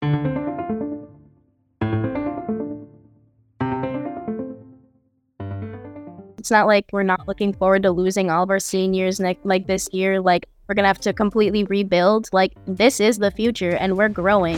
It's not like we're not looking forward to losing all of our seniors like this year. Like, we're going to have to completely rebuild. Like, this is the future, and we're growing.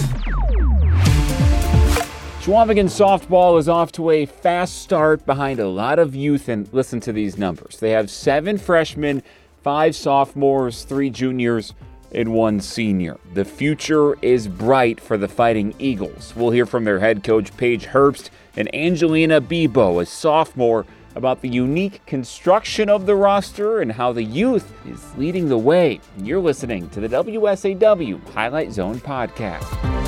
Shawinigan softball is off to a fast start behind a lot of youth, and listen to these numbers. They have 7 freshmen, 5 sophomores, 3 juniors, and 1 senior. The future is bright for the Fighting Eagles. We'll hear from their head coach, Paige Herbst, and Angelina Bebo, a sophomore, about the unique construction of the roster and how the youth is leading the way. You're listening to the WSAW Highlight Zone podcast.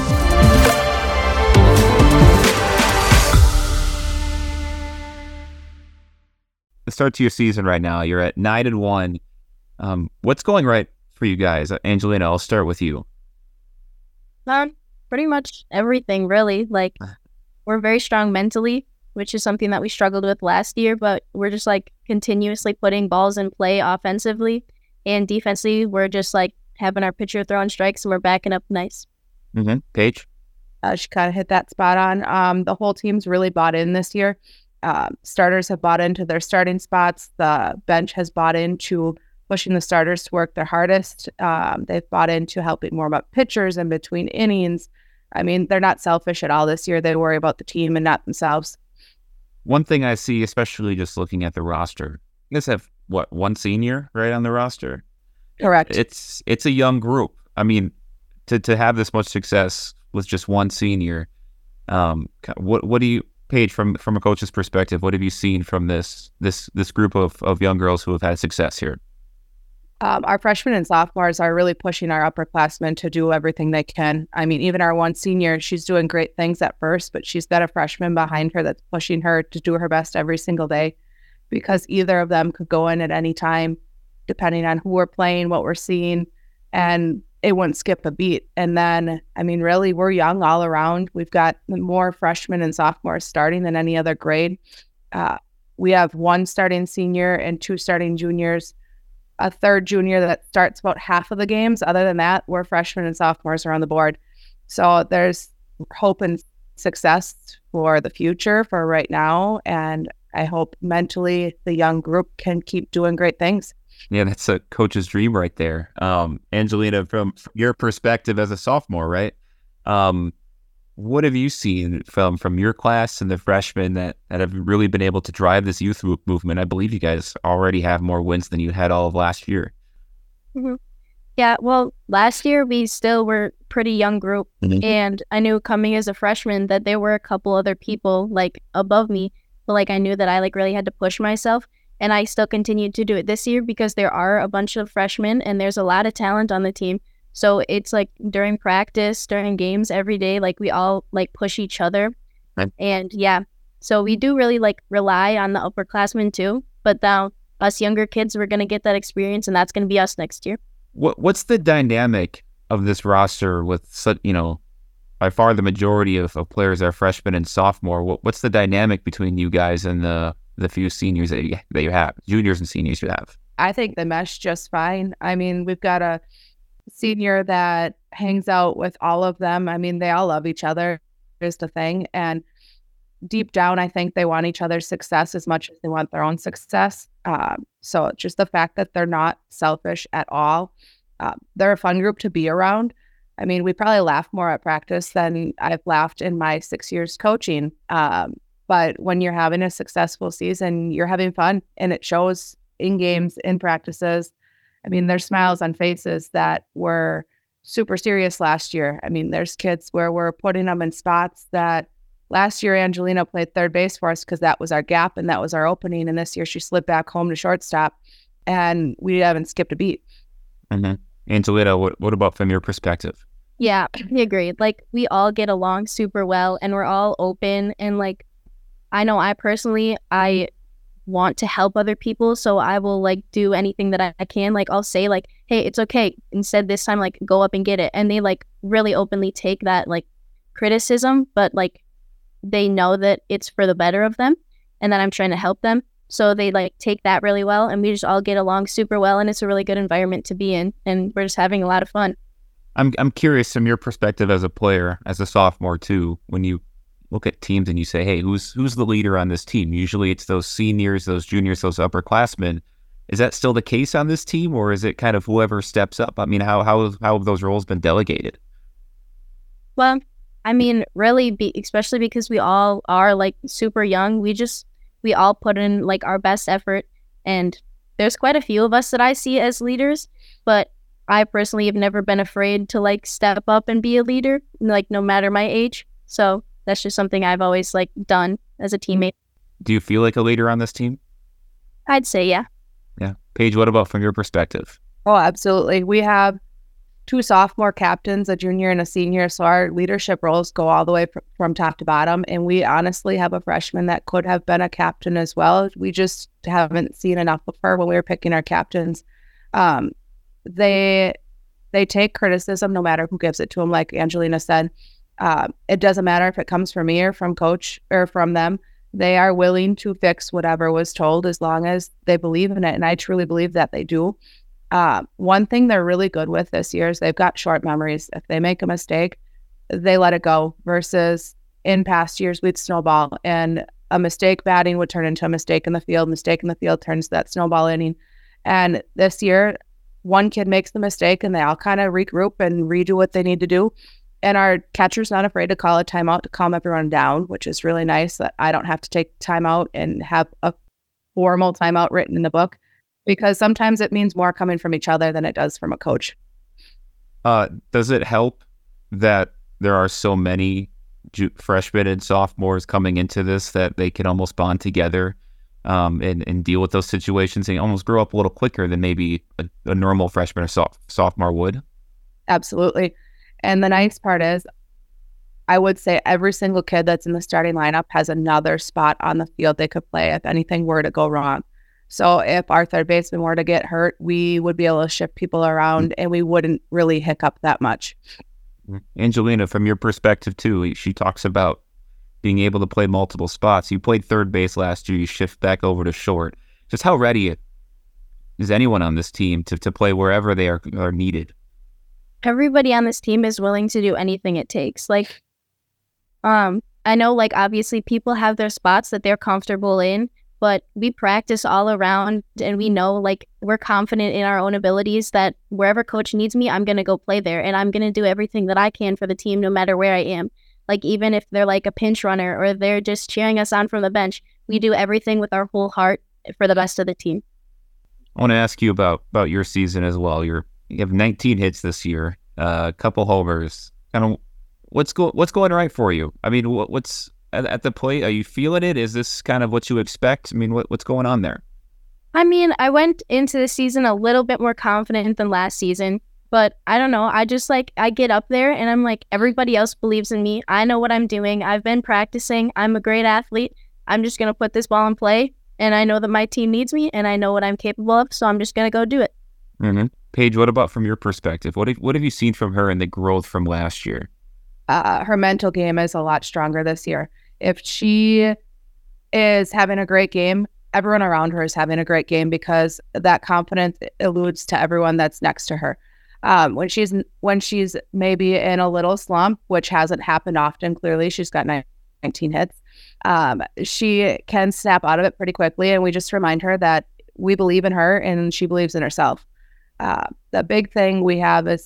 The start to your season right now, you're at 9-1. What's going right for you guys? Angelina, I'll start with you. Pretty much everything, really. Like, we're very strong mentally, which is something that we struggled with last year, but we're just like continuously putting balls in play offensively, and defensively we're just like having our pitcher throwing strikes and we're backing up nice. Paige? She kind of hit that spot on. The whole team's really bought in this year. Starters have bought into their starting spots. The bench has bought into pushing the starters to work their hardest. They've bought into helping warm up pitchers in between innings. I mean, they're not selfish at all this year. They worry about the team and not themselves. One thing I see, especially just looking at the roster, you guys have, 1 senior right on the roster? Correct. It's a young group. I mean, to have this much success with just 1 senior, what do you, Paige, from a coach's perspective, what have you seen from this group of young girls who have had success here? Our freshmen and sophomores are really pushing our upperclassmen to do everything they can. I mean, even our 1 senior, she's doing great things at first, but she's got a freshman behind her that's pushing her to do her best every single day, because either of them could go in at any time, depending on who we're playing, what we're seeing, and it wouldn't skip a beat. And then, I mean, really, we're young all around. We've got more freshmen and sophomores starting than any other grade. We have 1 starting senior and 2 starting juniors, a 3rd junior that starts about half of the games. Other than that, we're freshmen and sophomores are on the board. So there's hope and success for the future for right now. And I hope mentally the young group can keep doing great things. Yeah, that's a coach's dream right there. Angelina, from your perspective as a sophomore, right? What have you seen from your class and the freshmen that have really been able to drive this youth movement? I believe you guys already have more wins than you had all of last year. Mm-hmm. Yeah, well, last year we still were pretty young group, and I knew coming as a freshman that there were a couple other people like above me, but like I knew that I like really had to push myself, and I still continued to do it this year because there are a bunch of freshmen and there's a lot of talent on the team. So it's like during practice, during games, every day, like we all like push each other. Right. And yeah, so we do really like rely on the upperclassmen too. But now us younger kids, we're going to get that experience, and that's going to be us next year. What's the dynamic of this roster with such, by far the majority of players are freshmen and sophomore? What's the dynamic between you guys and the few seniors that you have, juniors and seniors you have? I think they mesh just fine. I mean, we've got a senior that hangs out with all of them. I mean, they all love each other, is the thing. And deep down, I think they want each other's success as much as they want their own success. So just the fact that they're not selfish at all. They're a fun group to be around. I mean, we probably laugh more at practice than I've laughed in my 6 years coaching. But when you're having a successful season, you're having fun, and it shows in games, in practices. I mean, there's smiles on faces that were super serious last year. I mean, there's kids where we're putting them in spots that last year Angelina played 3rd base for us because that was our gap and that was our opening. And this year she slid back home to shortstop, and we haven't skipped a beat. Angelina, what about from your perspective? Yeah, I agree. Like, we all get along super well, and we're all open. And like, I know I personally, I want to help other people, so I will like do anything that I can. Like, I'll say like, hey, it's okay, instead this time like go up and get it. And they like really openly take that like criticism, but like they know that it's for the better of them and that I'm trying to help them. So they like take that really well, and we just all get along super well, and it's a really good environment to be in, and we're just having a lot of fun. I'm curious from your perspective as a player, as a sophomore too, when you look at teams and you say, hey, who's the leader on this team? Usually it's those seniors, those juniors, those upperclassmen. Is that still the case on this team, or is it kind of whoever steps up? I mean, how have those roles been delegated? Well, I mean, really, especially because we all are like super young, we all put in like our best effort, and there's quite a few of us that I see as leaders, but I personally have never been afraid to like step up and be a leader, like no matter my age. So that's just something I've always like done as a teammate. Do you feel like a leader on this team? I'd say, yeah. Yeah. Paige, what about from your perspective? Oh, absolutely. We have 2 sophomore captains, a junior and a senior. So our leadership roles go all the way from top to bottom. And we honestly have a freshman that could have been a captain as well. We just haven't seen enough of her when we were picking our captains. They take criticism no matter who gives it to them. Like Angelina said, it doesn't matter if it comes from me or from coach or from them. They are willing to fix whatever was told as long as they believe in it. And I truly believe that they do. One thing they're really good with this year is they've got short memories. If they make a mistake, they let it go, versus in past years, we'd snowball, and a mistake batting would turn into a mistake in the field. Mistake in the field turns to that snowball inning. And this year, one kid makes the mistake and they all kind of regroup and redo what they need to do. And our catcher's not afraid to call a timeout to calm everyone down, which is really nice that I don't have to take timeout and have a formal timeout written in the book, because sometimes it means more coming from each other than it does from a coach. Does it help that there are so many freshmen and sophomores coming into this that they can almost bond together and deal with those situations and almost grow up a little quicker than maybe a normal freshman or sophomore would? Absolutely. And the nice part is, I would say every single kid that's in the starting lineup has another spot on the field they could play if anything were to go wrong. So if our third baseman were to get hurt, we would be able to shift people around and we wouldn't really hiccup that much. Angelina, from your perspective too, she talks about being able to play multiple spots. You played third base last year, you shift back over to short. Just how ready is anyone on this team to play wherever they are needed? Everybody on this team is willing to do anything it takes. Like, I know, like, obviously people have their spots that they're comfortable in, but we practice all around and we know, like, we're confident in our own abilities that wherever coach needs me, I'm going to go play there, and I'm going to do everything that I can for the team no matter where I am. Like, even if they're like a pinch runner or they're just cheering us on from the bench, we do everything with our whole heart for the best of the team. I want to ask you about your season as well. You have 19 hits this year, a couple homers. Kind of what's going right for you? I mean, what's at the plate? Are you feeling it? Is this kind of what you expect? I mean, what's going on there? I mean, I went into the season a little bit more confident than last season, but I don't know. I just I get up there and I'm like, everybody else believes in me. I know what I'm doing. I've been practicing. I'm a great athlete. I'm just going to put this ball in play, and I know that my team needs me and I know what I'm capable of. So I'm just going to go do it. Mm-hmm. Paige, what about from your perspective? What have you seen from her in the growth from last year? Her mental game is a lot stronger this year. If she is having a great game, everyone around her is having a great game, because that confidence alludes to everyone that's next to her. When she's maybe in a little slump, which hasn't happened often, clearly she's got 19 hits, she can snap out of it pretty quickly, and we just remind her that we believe in her and she believes in herself. The big thing we have is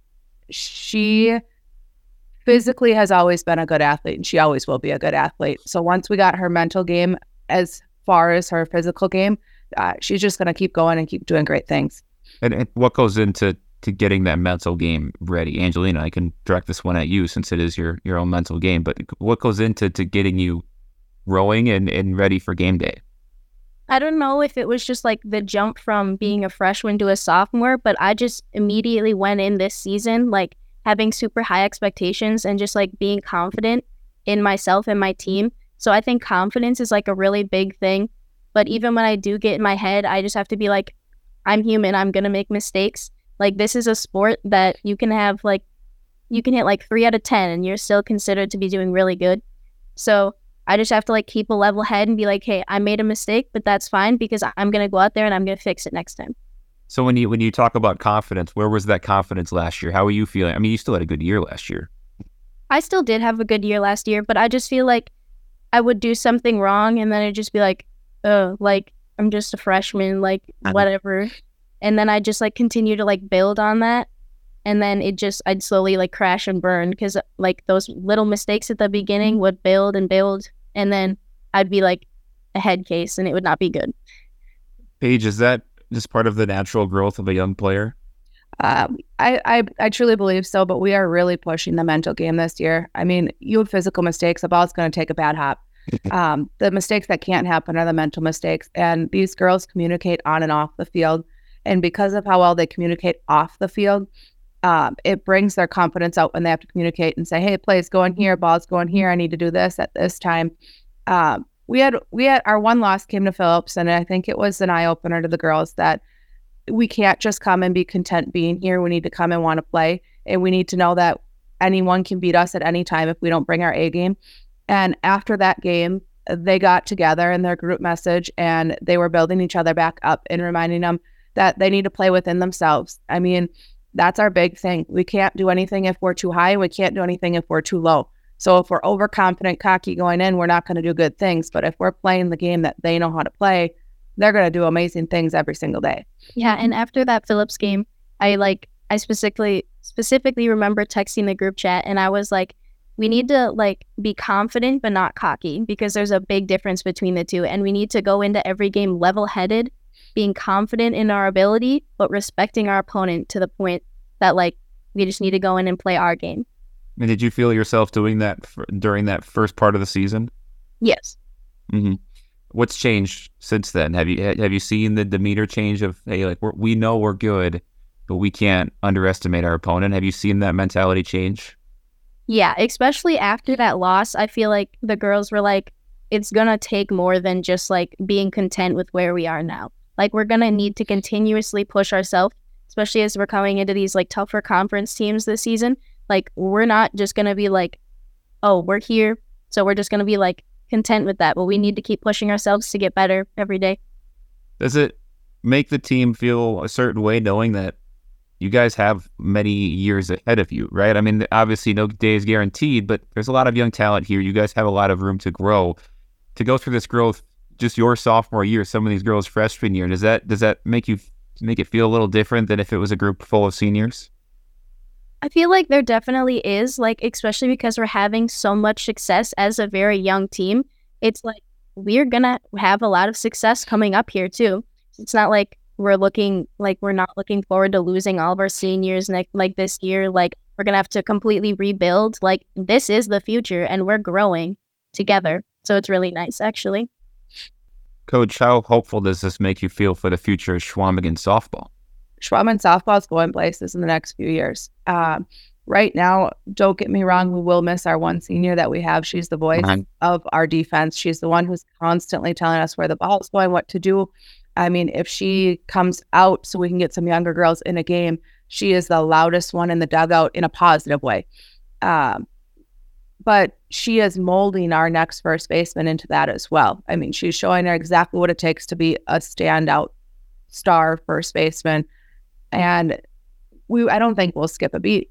she physically has always been a good athlete, and she always will be a good athlete. So once we got her mental game as far as her physical game, she's just going to keep going and keep doing great things. And what goes into getting that mental game ready? Angelina, I can direct this one at you since it is your own mental game, but what goes into getting you rowing and ready for game day? I don't know if it was just like the jump from being a freshman to a sophomore, but I just immediately went in this season like having super high expectations and just like being confident in myself and my team. So I think confidence is like a really big thing. But even when I do get in my head, I just have to be like, I'm human. I'm going to make mistakes. Like, this is a sport that you can have like, you can hit like 3 out of 10 and you're still considered to be doing really good. So I just have to like keep a level head and be like, hey, I made a mistake, but that's fine, because I'm going to go out there and I'm going to fix it next time. So when you talk about confidence, where was that confidence last year? How were you feeling? I mean, you still had a good year last year. I still did have a good year last year, but I just feel like I would do something wrong and then I'd just be like, oh, like, I'm just a freshman, like, whatever. And then I just, like, continue to, like, build on that. And then I'd slowly, like, crash and burn because, like, those little mistakes at the beginning would build and build. And then I'd be, like, a head case and it would not be good. Paige, is that just part of the natural growth of a young player? I truly believe so, but we are really pushing the mental game this year. I mean, you have physical mistakes, a ball's going to take a bad hop. The mistakes that can't happen are the mental mistakes. And these girls communicate on and off the field. And because of how well they communicate off the field, it brings their confidence out when they have to communicate and say, hey, play's going here, ball's going here, I need to do this at this time. We had our one loss came to Phillips, and I think it was an eye-opener to the girls that we can't just come and be content being here. We need to come and want to play, and we need to know that anyone can beat us at any time if we don't bring our A game. And after that game, they got together in their group message, and they were building each other back up and reminding them that they need to play within themselves. I mean, that's our big thing. We can't do anything if we're too high. We can't do anything if we're too low. So if we're overconfident, cocky going in, we're not going to do good things. But if we're playing the game that they know how to play, they're going to do amazing things every single day. Yeah, and after that Phillips game, I specifically remember texting the group chat, and I was like, we need to, like, be confident but not cocky, because there's a big difference between the two, and we need to go into every game level-headed, being confident in our ability, but respecting our opponent to the point that, like, we just need to go in and play our game. And did you feel yourself doing that during that first part of the season? Yes. Mm-hmm. What's changed since then? Have you seen the demeanor change of, hey, like, we know we're good, but we can't underestimate our opponent? Have you seen that mentality change? Yeah, especially after that loss, I feel like the girls were like, it's going to take more than just, like, being content with where we are now. Like, we're going to need to continuously push ourselves, especially as we're coming into these, like, tougher conference teams this season. Like, we're not just going to be like, oh, we're here, so we're just going to be, like, content with that. But we need to keep pushing ourselves to get better every day. Does it make the team feel a certain way knowing that you guys have many years ahead of you, right? I mean, obviously no day is guaranteed, but there's a lot of young talent here. You guys have a lot of room to grow. To go through this growth, just your sophomore year, some of these girls' freshman year, does that make it feel a little different than if it was a group full of seniors? I feel like there definitely is, like, especially because we're having so much success as a very young team. It's like we're going to have a lot of success coming up here too. It's not like we're not looking forward to losing all of our seniors like this year. Like, we're going to have to completely rebuild. Like, this is the future and we're growing together. So it's really nice, actually. Coach, how hopeful does this make you feel for the future of Chequamegon softball? Chequamegon softball is going places in the next few years. Right now, don't get me wrong, we will miss our one senior that we have. She's the voice of our defense. She's the one who's constantly telling us where the ball is going, what to do. I mean, if she comes out so we can get some younger girls in a game, she is the loudest one in the dugout in a positive way. But she is molding our next first baseman into that as well. I mean, she's showing her exactly what it takes to be a standout star first baseman. And I don't think we'll skip a beat.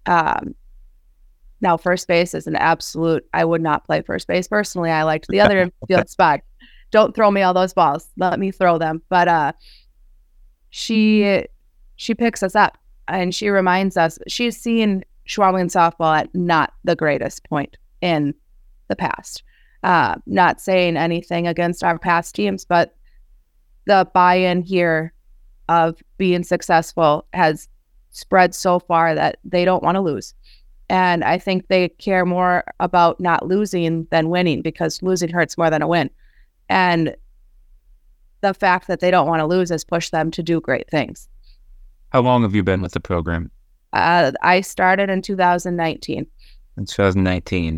Now, first base is an absolute, I would not play first base personally. I liked the other field spot. Don't throw me all those balls. Let me throw them. But she picks us up, and she reminds us she's seen Chequamegon softball at not the greatest point in the past. Not saying anything against our past teams, but the buy-in here of being successful has spread so far that they don't want to lose. And I think they care more about not losing than winning, because losing hurts more than a win. And the fact that they don't want to lose has pushed them to do great things. How long have you been with the program? I started in 2019. In 2019.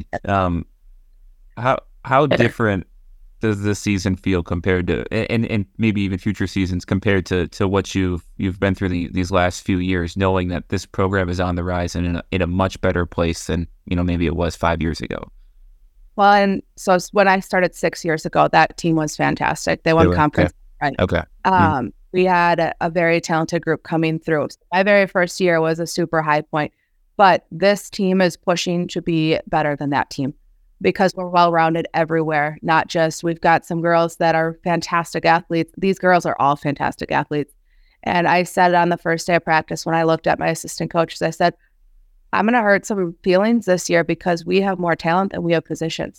How different does this season feel compared to, and maybe even future seasons, compared to what you've been through these last few years, knowing that this program is on the rise and in a much better place than maybe it was 5 years ago? Well, and so when I started 6 years ago, that team was fantastic. They won conference. Okay. Right. we had a very talented group coming through. My very first year was a super high point, but this team is pushing to be better than that team because we're well-rounded everywhere. Not just, we've got some girls that are fantastic athletes. These girls are all fantastic athletes. And I said it on the first day of practice when I looked at my assistant coaches, I said, I'm going to hurt some feelings this year because we have more talent than we have positions.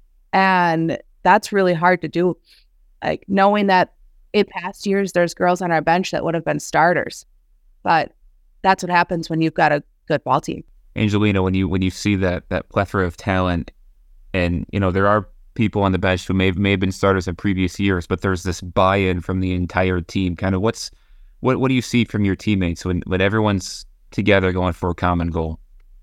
And that's really hard to do. Like knowing that in past years, there's girls on our bench that would have been starters, but that's what happens when you've got a good ball team. Angelina, when you see that plethora of talent, and there are people on the bench who may have been starters in previous years, but there's this buy-in from the entire team. Kind of what do you see from your teammates when everyone's together going for a common goal?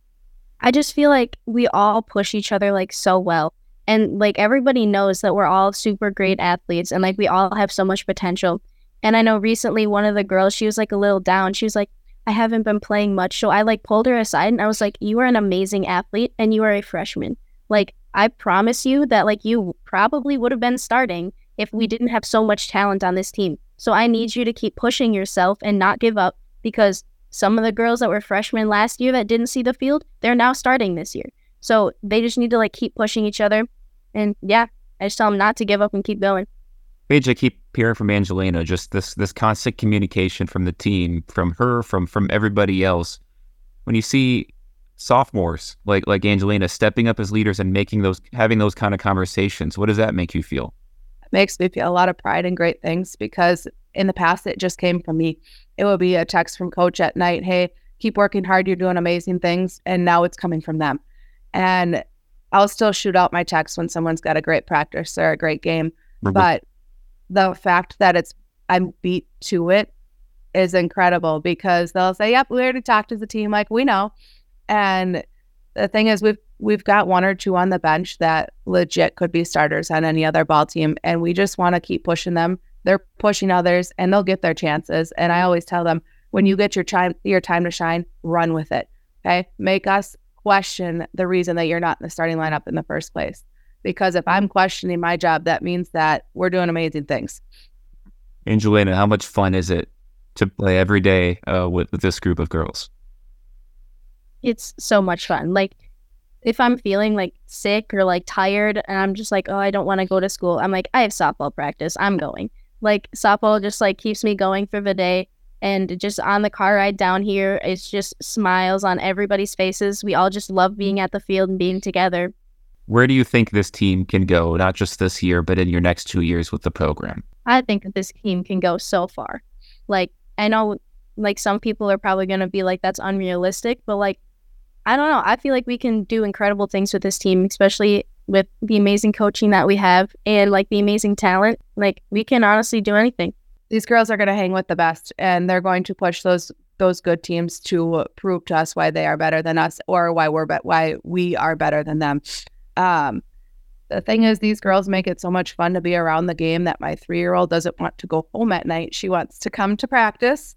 I just feel like we all push each other like so well. And like everybody knows that we're all super great athletes and like we all have so much potential. And I know recently one of the girls, she was like a little down. She was like, I haven't been playing much. So I like pulled her aside and I was like, you are an amazing athlete and you are a freshman. Like I promise you that like you probably would have been starting if we didn't have so much talent on this team. So I need you to keep pushing yourself and not give up because some of the girls that were freshmen last year that didn't see the field, they're now starting this year. So they just need to like keep pushing each other. And yeah, I just tell them not to give up and keep going. Paige, I keep hearing from Angelina, just this constant communication from the team, from her, from everybody else. When you see sophomores like Angelina stepping up as leaders and having those kind of conversations, what does that make you feel? It makes me feel a lot of pride and great things because in the past, it just came from me. It would be a text from coach at night, hey, keep working hard, you're doing amazing things. And now it's coming from them. And I'll still shoot out my text when someone's got a great practice or a great game. Mm-hmm. But the fact that I'm beat to it is incredible because they'll say, yep, we already talked as a team, like we know. And the thing is we've got one or two on the bench that legit could be starters on any other ball team. And we just want to keep pushing them. They're pushing others and they'll get their chances. And I always tell them, when you get your time to shine, run with it. Okay. Make us question the reason that you're not in the starting lineup in the first place. Because if I'm questioning my job, that means that we're doing amazing things. Angelina, how much fun is it to play every day with this group of girls? It's so much fun. Like if I'm feeling like sick or like tired and I'm just like, oh, I don't want to go to school, I'm like, I have softball practice, I'm going. Like softball just like keeps me going through the day. And just on the car ride down here, it's just smiles on everybody's faces. We all just love being at the field and being together. Where do you think this team can go, not just this year, but in your next 2 years with the program? I think that this team can go so far. Like, I know like some people are probably going to be like, that's unrealistic, but like, I don't know. I feel like we can do incredible things with this team, especially with the amazing coaching that we have and like the amazing talent. Like we can honestly do anything. These girls are going to hang with the best and they're going to push those good teams to prove to us why they are better than us or why we are better than them. The thing is, these girls make it so much fun to be around the game that my 3-year-old doesn't want to go home at night. She wants to come to practice.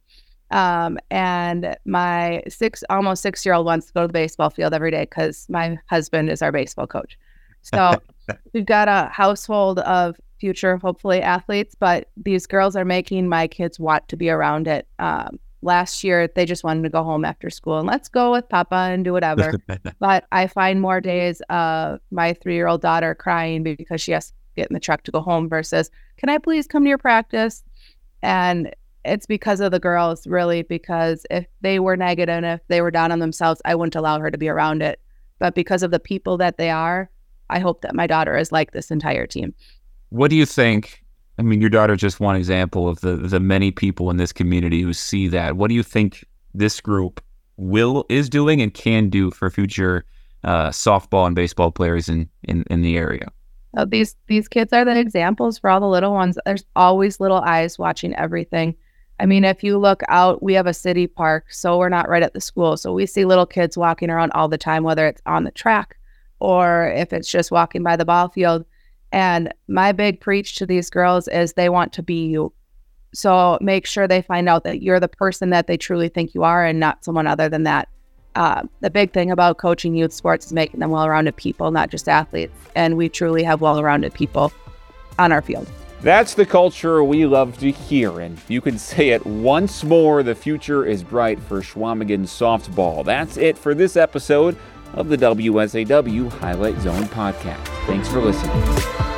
And my almost 6-year-old wants to go to the baseball field every day because my husband is our baseball coach. So we've got a household of future, hopefully, athletes, but these girls are making my kids want to be around it. Last year, they just wanted to go home after school and let's go with Papa and do whatever. But I find more days of my 3-year-old daughter crying because she has to get in the truck to go home versus, can I please come to your practice? And it's because of the girls, really, because if they were negative and if they were down on themselves, I wouldn't allow her to be around it. But because of the people that they are, I hope that my daughter is like this entire team. What do you think? I mean, your daughter just one example of the many people in this community who see that. What do you think this group is doing and can do for future softball and baseball players in the area? These kids are the examples for all the little ones. There's always little eyes watching everything. I mean, if you look out, we have a city park, so we're not right at the school. So we see little kids walking around all the time, whether it's on the track or if it's just walking by the ball field. And my big preach to these girls is they want to be you. So make sure they find out that you're the person that they truly think you are and not someone other than that. The big thing about coaching youth sports is making them well-rounded people, not just athletes. And we truly have well-rounded people on our field. That's the culture we love to hear, and you can say it once more, the future is bright for Chequamegon softball. That's it for this episode of the WSAW Highlight Zone podcast. Thanks for listening.